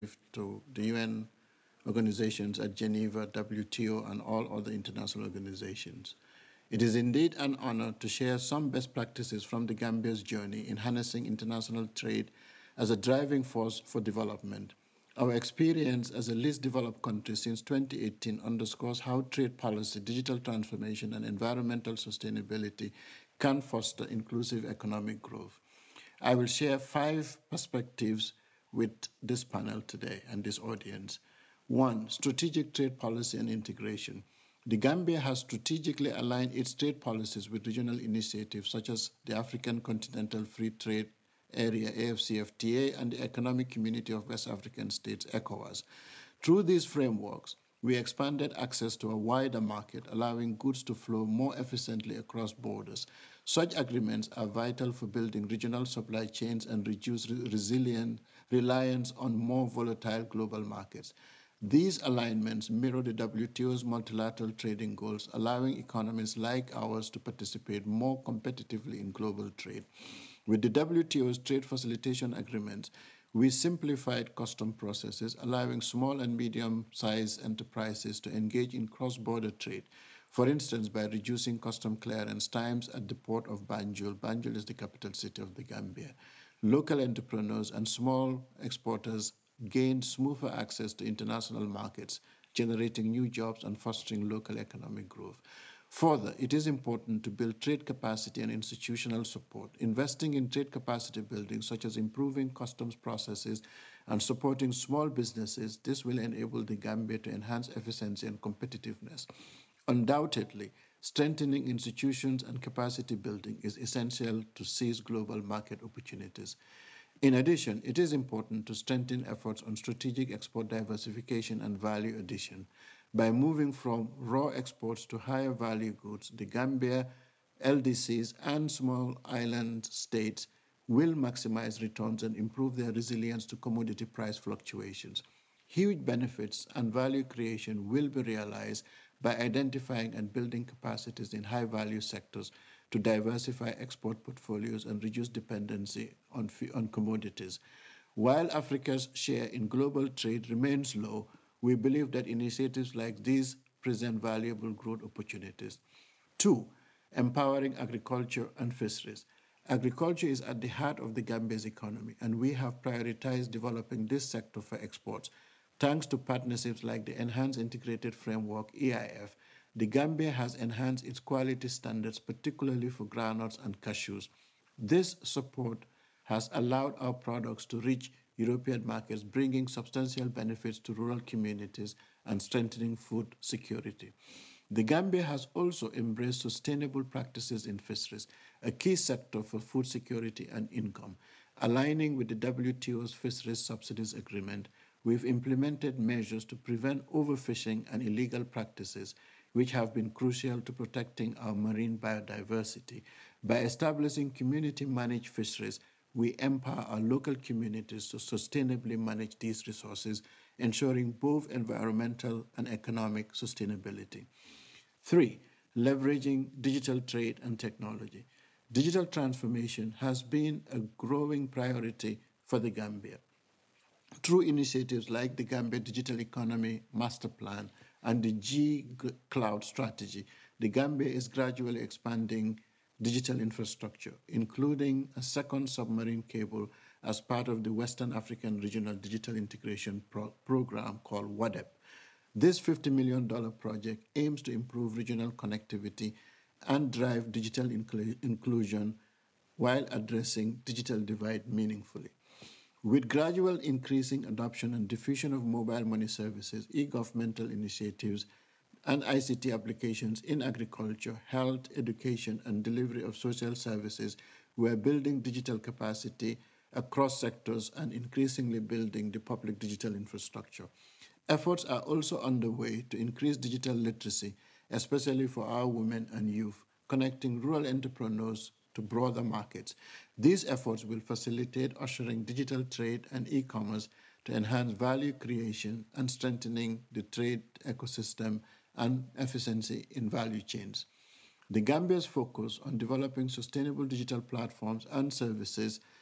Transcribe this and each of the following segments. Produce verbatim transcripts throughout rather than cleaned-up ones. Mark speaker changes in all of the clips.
Speaker 1: to the U N organizations at Geneva, W T O, and all other international organizations. It is indeed an honor to share some best practices from the Gambia's journey in harnessing international trade as a driving force for development. Our experience as a least developed country since twenty eighteen underscores how trade policy, digital transformation, and environmental sustainability can foster inclusive economic growth. I will share five perspectives with this panel today and this audience. One, strategic trade policy and integration. The Gambia has strategically aligned its trade policies with regional initiatives such as the African Continental Free Trade Area, AfCFTA, and the Economic Community of West African States, ECOWAS. Through these frameworks, we expanded access to a wider market, allowing goods to flow more efficiently across borders. Such agreements are vital for building regional supply chains and reduce re- resilient reliance on more volatile global markets. These alignments mirror the W T O's multilateral trading goals, allowing economies like ours to participate more competitively in global trade. With the W T O's trade facilitation agreements, we simplified custom processes, allowing small and medium sized enterprises to engage in cross border trade. For instance, by reducing custom clearance times at the port of Banjul. Banjul is the capital city of the Gambia. Local entrepreneurs and small exporters gained smoother access to international markets, generating new jobs and fostering local economic growth. Further, it is important to build trade capacity and institutional support. Investing in trade capacity building, such as improving customs processes and supporting small businesses, this will enable the Gambia to enhance efficiency and competitiveness. Undoubtedly, strengthening institutions and capacity building is essential to seize global market opportunities. In addition, it is important to strengthen efforts on strategic export diversification and value addition. By moving from raw exports to higher value goods, the Gambia, L D Cs, and small island states will maximize returns and improve their resilience to commodity price fluctuations. Huge benefits and value creation will be realized by identifying and building capacities in high value sectors to diversify export portfolios and reduce dependency on, on commodities. While Africa's share in global trade remains low, we believe that initiatives like these present valuable growth opportunities. Two, empowering agriculture and fisheries. Agriculture is at the heart of the Gambia's economy, and we have prioritized developing this sector for exports. Thanks to partnerships like the Enhanced Integrated Framework, E I F, the Gambia has enhanced its quality standards, particularly for groundnuts and cashews. This support has allowed our products to reach European markets, bringing substantial benefits to rural communities and strengthening food security. The Gambia has also embraced sustainable practices in fisheries, a key sector for food security and income. Aligning with the W T O's Fisheries Subsidies Agreement, we've implemented measures to prevent overfishing and illegal practices, which have been crucial to protecting our marine biodiversity. By establishing community managed fisheries, we empower our local communities to sustainably manage these resources, ensuring both environmental and economic sustainability. Three, leveraging digital trade and technology. Digital transformation has been a growing priority for the Gambia. Through initiatives like the Gambia Digital Economy Master Plan and the G Cloud strategy, the Gambia is gradually expanding digital infrastructure, including a second submarine cable as part of the Western African Regional Digital Integration Pro- Program called WADEP. This fifty million dollars project aims to improve regional connectivity and drive digital inclu- inclusion while addressing digital divide meaningfully. With gradual increasing adoption and diffusion of mobile money services, e-governmental initiatives, and I C T applications in agriculture, health, education, and delivery of social services, we are building digital capacity across sectors and increasingly building the public digital infrastructure. Efforts are also underway to increase digital literacy, especially for our women and youth, connecting rural entrepreneurs to broader markets. These efforts will facilitate ushering digital trade and e commerce to enhance value creation and strengthening the trade ecosystem and efficiency in value chains. The Gambia's focus on developing sustainable digital platforms and services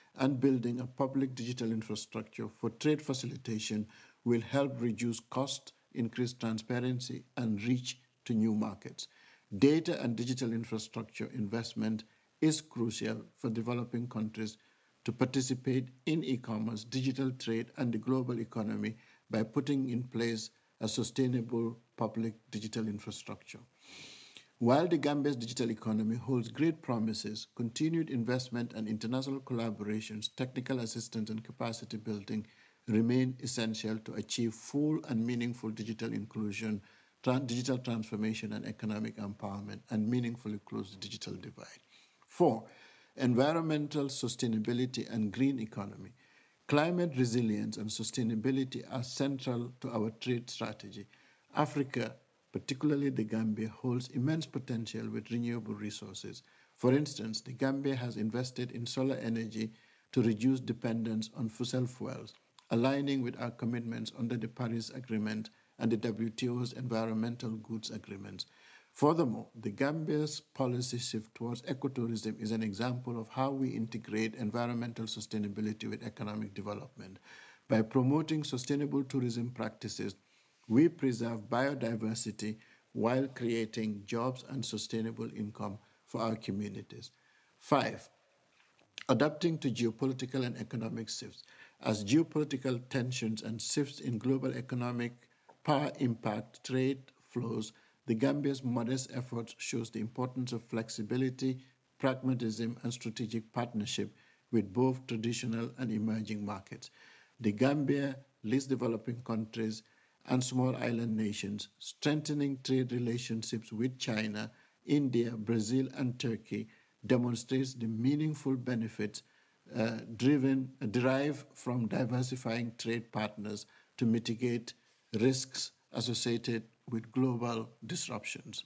Speaker 1: and building a public digital infrastructure for trade facilitation will help reduce cost, increase transparency, and reach to new markets. Data and digital infrastructure investment is crucial for developing countries to participate in e-commerce, digital trade, and the global economy by putting in place a sustainable public digital infrastructure. While the Gambia's digital economy holds great promises, continued investment and international collaborations, technical assistance, and capacity building remain essential to achieve full and meaningful digital inclusion, tran- digital transformation, and economic empowerment, and meaningfully close the digital divide. Four, environmental sustainability and green economy. Climate resilience and sustainability are central to our trade strategy. Africa, particularly the Gambia, holds immense potential with renewable resources. For instance, the Gambia has invested in solar energy to reduce dependence on fossil fuels, aligning with our commitments under the Paris Agreement and the W T O's environmental goods agreements. Furthermore, the Gambia's policy shift towards ecotourism is an example of how we integrate environmental sustainability with economic development. By promoting sustainable tourism practices, we preserve biodiversity while creating jobs and sustainable income for our communities. Five, adapting to geopolitical and economic shifts. As geopolitical tensions and shifts in global economic power impact trade flows, the Gambia's modest efforts shows the importance of flexibility, pragmatism, and strategic partnership with both traditional and emerging markets. The Gambia leads developing countries and small island nations, strengthening trade relationships with China, India, Brazil, and Turkey demonstrates the meaningful benefits uh, driven, uh, derived from diversifying trade partners to mitigate risks associated with global disruptions.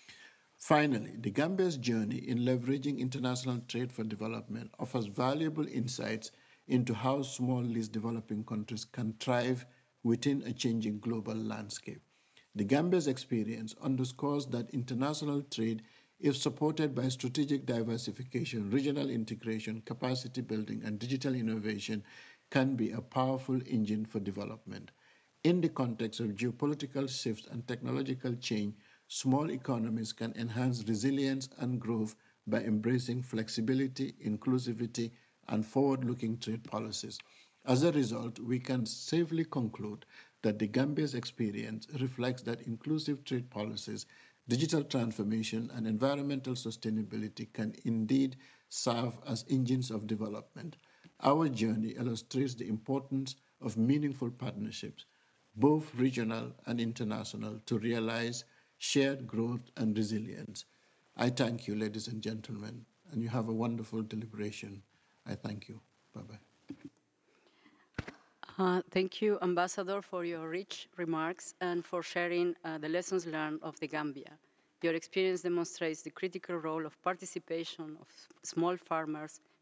Speaker 1: Finally, the Gambia's journey in leveraging international trade for development offers valuable insights into how small, least developing countries can thrive within a changing global landscape. The Gambia's experience underscores that international trade, if supported by strategic diversification, regional integration, capacity building, and digital innovation, can be a powerful engine for development. In the context of geopolitical shifts and technological change, small economies can enhance resilience and growth by embracing flexibility, inclusivity, and forward looking trade policies. As a result, we can safely conclude that the Gambia's experience reflects that inclusive trade policies, digital transformation, and environmental sustainability can indeed serve as engines of development. Our journey illustrates the importance of meaningful partnerships, both regional and international, to realize shared growth and resilience. I thank you, ladies and gentlemen, and you have a wonderful deliberation. I thank you. Bye bye.
Speaker 2: Uh, thank you, Ambassador, for your rich remarks and for sharing uh, the lessons learned of the Gambia. Your experience demonstrates the critical role of participation of small farmers